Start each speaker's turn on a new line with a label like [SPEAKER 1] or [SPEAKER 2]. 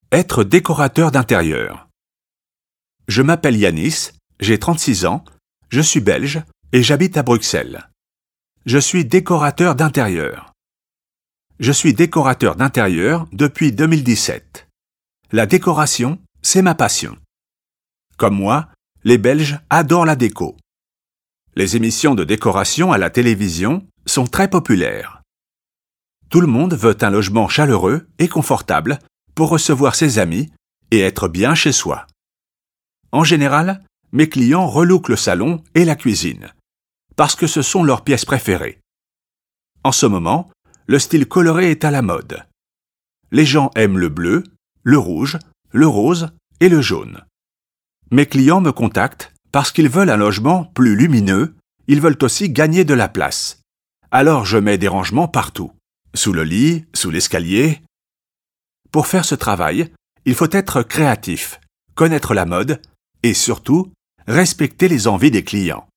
[SPEAKER 1] Être décorateur d'intérieur. Je m'appelle Yanis, j'ai 36 ans, je suis belge et j'habite à Bruxelles. Je suis décorateur d'intérieur. Je suis décorateur d'intérieur depuis 2017. La décoration, c'est ma passion. Comme moi, les Belges adorent la déco. Les émissions de décoration à la télévision sont très populaires. Tout le monde veut un logement chaleureux et confortable pour recevoir ses amis et être bien chez soi. En général, mes clients relookent le salon et la cuisine, parce que ce sont leurs pièces préférées. En ce moment, le style coloré est à la mode. Les gens aiment le bleu, le rouge, le rose et le jaune. Mes clients me contactent parce qu'ils veulent un logement plus lumineux, ils veulent aussi gagner de la place. Alors je mets des rangements partout, sous le lit, sous l'escalier. Pour faire ce travail, il faut être créatif, connaître la mode et surtout respecter les envies des clients.